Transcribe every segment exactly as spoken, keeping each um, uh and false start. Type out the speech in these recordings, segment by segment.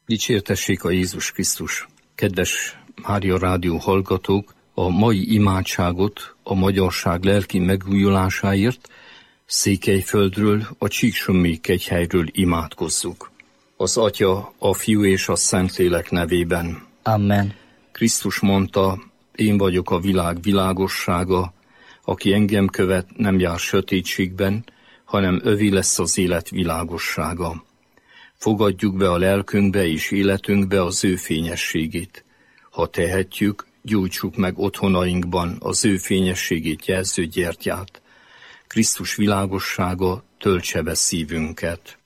Dicsértessék a Jézus Krisztus! Kedves Mária Rádió hallgatók, a mai imádságot a magyarság lelki megújulásáért Székelyföldről, a Csíksommi kegyhelyről imádkozzuk. Az Atya, a Fiú és a Szentlélek nevében. Amen. Krisztus mondta, én vagyok a világ világossága, aki engem követ, nem jár sötétségben, hanem övé lesz az élet világossága. Fogadjuk be a lelkünkbe és életünkbe az ő fényességét. Ha tehetjük, gyújtsuk meg otthonainkban az ő fényességét jelző gyertyát. Krisztus világossága töltse be szívünket.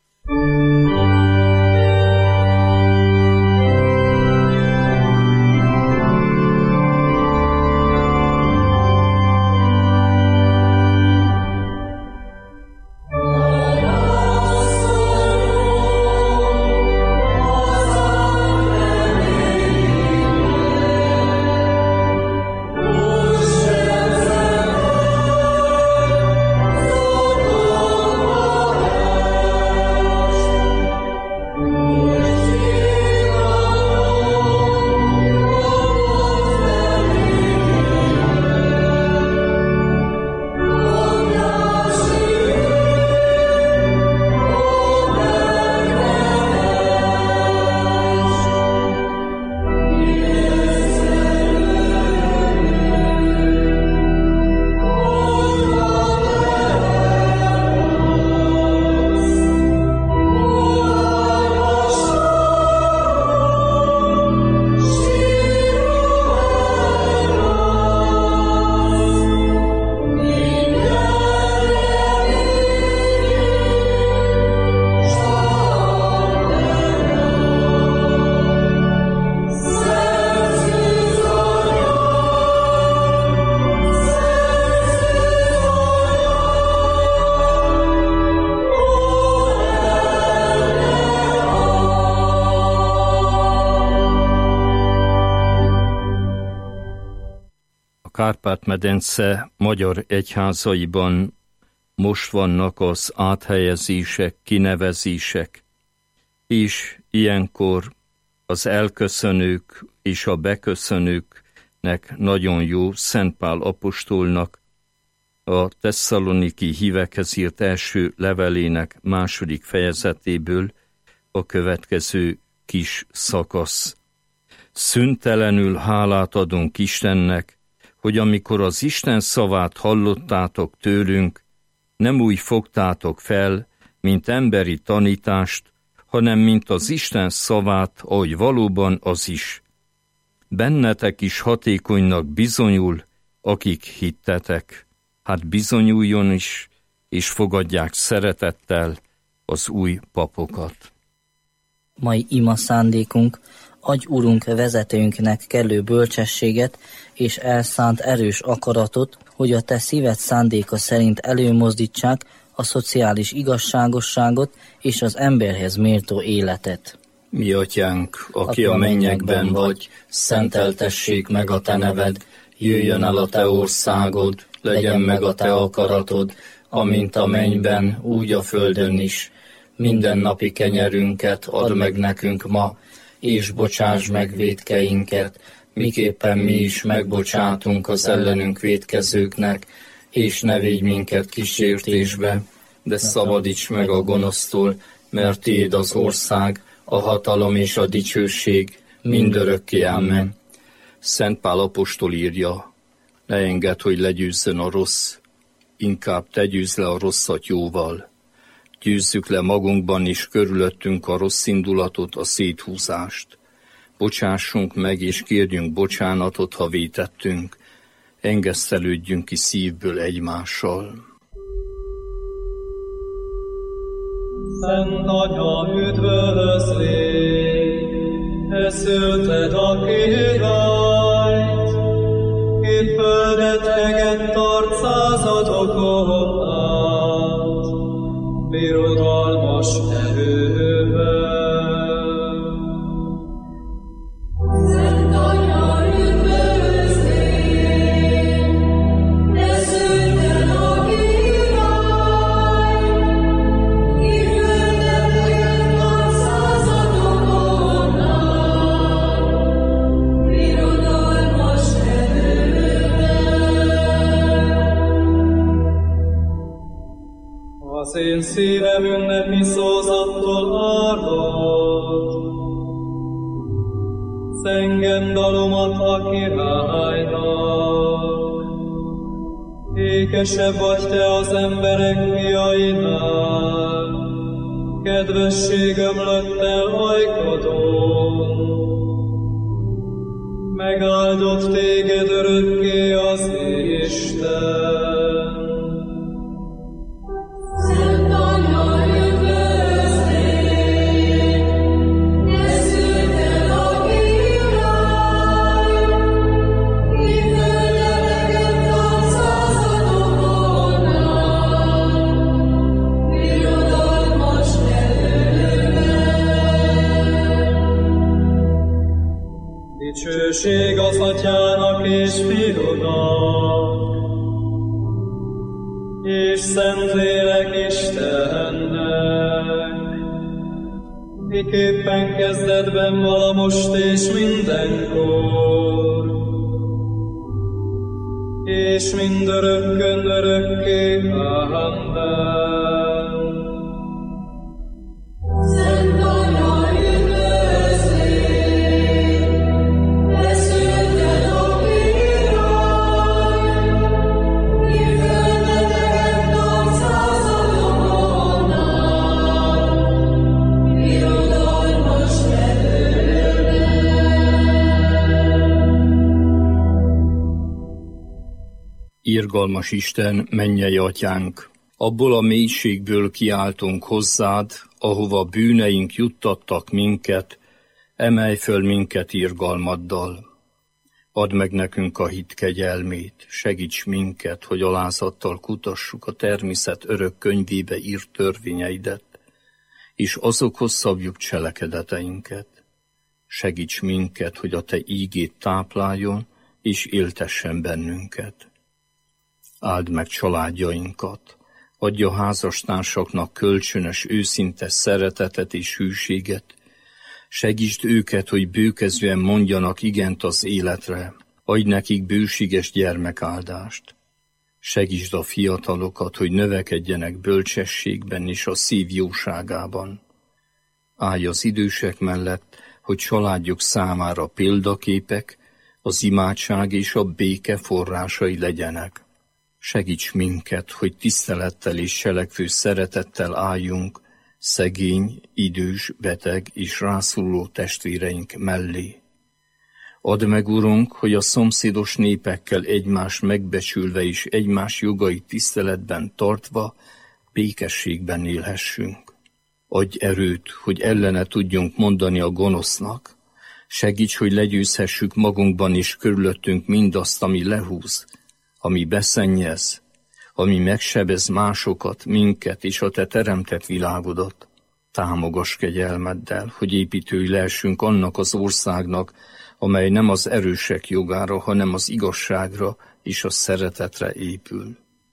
Kárpát-medence magyar egyházaiban most vannak az áthelyezések, kinevezések, és ilyenkor az elköszönők és a beköszönőknek nagyon jó Szent Pál apostolnak a tesszaloniki hívekhez írt első levelének második fejezetéből a következő kis szakasz. Szüntelenül hálát adunk Istennek, hogy amikor az Isten szavát hallottátok tőlünk, nem úgy fogtátok fel, mint emberi tanítást, hanem mint az Isten szavát, ahogy valóban az is. Bennetek is hatékonynak bizonyul, akik hittetek. Hát bizonyuljon is, és fogadják szeretettel az új papokat. Mai ima szándékunk, adj Urunk vezetőnknek kellő bölcsességet és elszánt erős akaratot, hogy a te szíved szándéka szerint előmozdítsák a szociális igazságosságot és az emberhez méltó életet. Mi atyánk, aki a mennyekben vagy, szenteltessék meg a te neved, jöjjön el a te országod, legyen meg a te akaratod, amint a mennyben, úgy a földön is. Mindennapi kenyerünket add meg nekünk ma, és bocsáss meg vétkeinket, miképpen mi is megbocsátunk az ellenünk vétkezőknek, és ne védj minket kísértésbe, de szabadíts meg a gonosztól, mert tiéd az ország, a hatalom és a dicsőség mindörökké. Amen. Szent Pál apostol írja, ne engedd, hogy legyőzzön a rossz, inkább te győzd le a rosszat jóval. Győzzük le magunkban és körülöttünk a rossz indulatot, a széthúzást. Bocsássunk meg és kérjünk bocsánatot, ha vétettünk. Engesztelődjünk ki szívből egymással. Szent Atya, üdvözlégy, te szülted a királyt, ki földet egett tart századokon át, birodalmas erővel. Szent Atya, üdvözlégy, te szülted a királyt, ki földet egett tart századokon én szívem ünnepi szózattól árad. Zengem dalomat a királynak. Ékesebb vagy te az emberek fiainál, kedvesség ömlött el ajkadon. Megáldott téged örökké az Isten. Szent Anya, üdvözlégy, ne szűrt el a király, ki földeteket tart századokon át, birodalmas nevűvel. Dicsőség az Atyának és Fiúnak, és Szentlélek Istennek, miképpen kezdetben vala most és mindenkor, és mindörökkön örökké. Amen. Szent Anya, üdvözlégy, ne szűrt el a király, ki földeteket tart századokon át, birodalmas nevűvel. Irgalmas Isten, mennyei Atyánk, abból a mélységből kiáltunk hozzád, ahova bűneink juttattak minket, emelj föl minket irgalmaddal. Add meg nekünk a hit kegyelmét, segíts minket, hogy alázattal kutassuk a természet örök könyvébe írt törvényeidet, és azokhoz szabjuk cselekedeteinket. Segíts minket, hogy a te ígét tápláljon, és éltessen bennünket. Áld meg családjainkat, adj a házastársaknak kölcsönös, őszinte szeretetet és hűséget, segítsd őket, hogy bőkezően mondjanak igent az életre, adj nekik bőséges gyermekáldást. Segítsd a fiatalokat, hogy növekedjenek bölcsességben és a szív jóságában. Állj az idősek mellett, hogy családjuk számára példaképek, az imádság és a béke forrásai legyenek. Segíts minket, hogy tisztelettel és cselekvő szeretettel álljunk szegény, idős, beteg és rászoruló testvéreink mellé. Add meg, Urunk, hogy a szomszédos népekkel egymást megbecsülve és egymás jogait tiszteletben tartva békességben élhessünk. Adj erőt, hogy ellene tudjunk mondani a gonosznak. Segíts, hogy legyőzhessük magunkban és körülöttünk mindazt, ami lehúz, ami beszennyez, ami megsebez másokat, minket és a te teremtett világodat. Támogass kegyelmeddel, hogy építői lehessünk annak az országnak, amely nem az erősek jogára, hanem az igazságra és a szeretetre épül.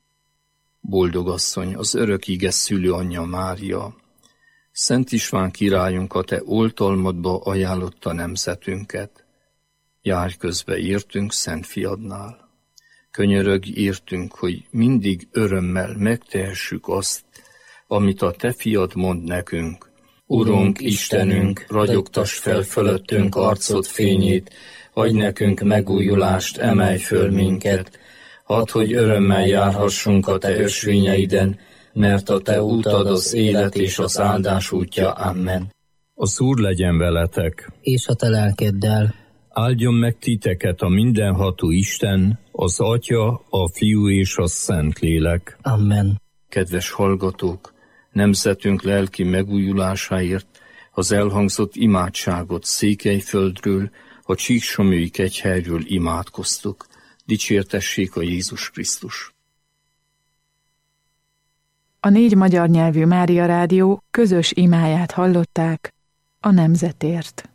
Boldog asszony, az örök ige szülő anyja Mária, Szent István királyunk a te oltalmadba ajánlotta nemzetünket. Járj közbe értünk Szent Fiadnál. Könyörögj értünk, hogy mindig örömmel megtehessük azt, amit a te fiad mond nekünk. Urunk, Istenünk, ragyogtass fel fölöttünk arcod fényét, adj nekünk megújulást, emelj föl minket. Hadd, hogy örömmel járhassunk a te ösvényeiden, mert a te útad az élet és az áldás útja. Amen. Az Úr legyen veletek, És a te lelkeddel. áldjon meg titeket a mindenható Isten, az Atya, a Fiú és a Szentlélek. Amen. Kedves hallgatók, nemzetünk lelki megújulásáért az elhangzott imádságot Székelyföldről, a Csíksomlyói kegyhelyről imádkoztuk. Dicsértessék a Jézus Krisztus! A négy magyar nyelvű Mária Rádió közös imáját hallották a nemzetért.